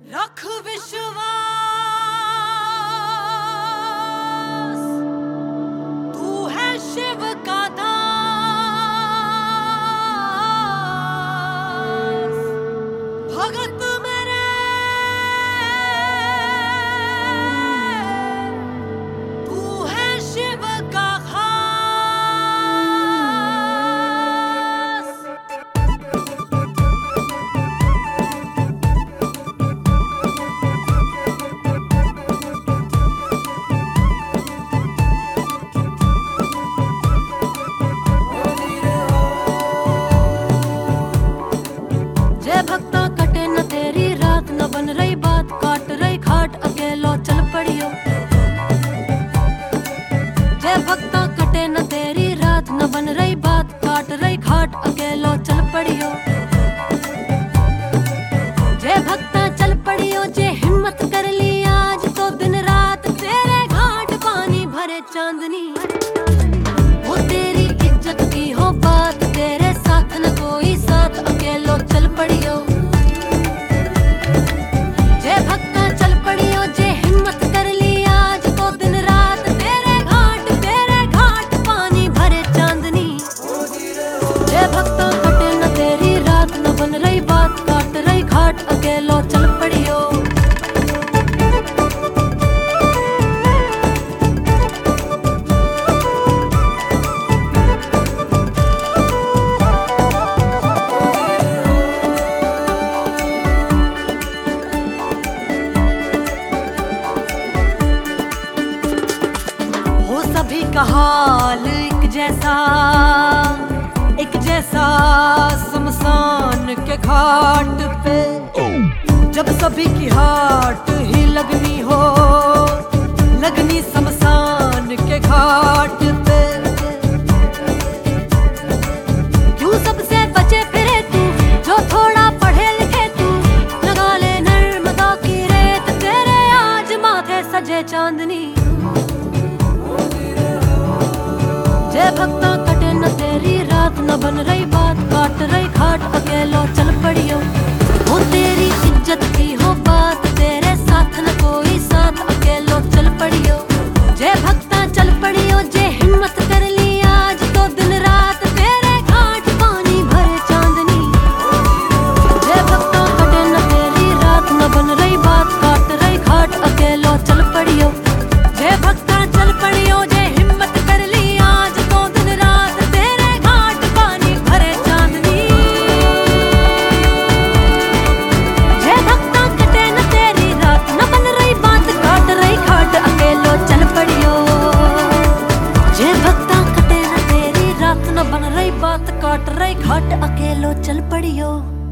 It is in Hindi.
रख विश्वास, तू है शिव का दास, भगत मेरे तू है शिव का खास। जय भक्ता कटे न तेरी रात, न बन रही बात, काट रही खाट अकेलो चल पड़ियो। जय भक्ता कटे न तेरी रात, न बन रही बात, काट रही खाट अकेलो चल पड़ियो। जय भक्ता चल पड़ियो, जे हिम्मत कर ली आज तो दिन रात तेरे घाट पानी भरे चांदनी। वो तेरी इज्जत की हो बात, तेरे साथ न कोई साथ, अकेलो चल पड़ियो। जय भक्ता चल पड़ियो, जे हिम्मत कर ली आज तो दिन रात तेरे घाट पानी भरे चांदनी। जय भक्ता कटे न तेरी रात, न बन रही बात, काट रही घाट अकेलो चल पड़ियो। सभी का हाल एक जैसा शमशान के घाट पे, जब सभी की हाट ही लगनी हो, लगनी शमशान के घाट पे। क्यों सबसे बचे फिरे तू, जो थोड़ा पढ़े लिखे तू, लगा ले नर्मदा की रेत, तेरे आज माथे सजे चांदनी। जय भक्ता कटे न तेरी रात, न बन रही बात, काट रही खाट अकेलो चल पड़ियो। वो तेरी इज्जत की हो बात, तेरे साथ न कोई साथ, अकेलो चल पड़ियो। जय भक्ता चल पड़ियो, जे हिम्मत कर ली आज तो दिन रात तेरे घाट पानी भरे चांदनी। जय भक्ता कटे न तेरी रात, न बन रही बात, काट रही खाट अकेलो चल पड़ियो। जय भक्ता चल पड़ियो, जे हिम्मत कर ली आज तो दिन रात तेरे घाट पानी भरे चांदनी। जय भक्ता कटे न तेरी रात, न बन रही बात, काट रही खाट अकेलो चल पड़ियो। जय भक्ता कटे न तेरी रात, न बन रही बात, काट रही घाट अकेलो चल पड़ियो।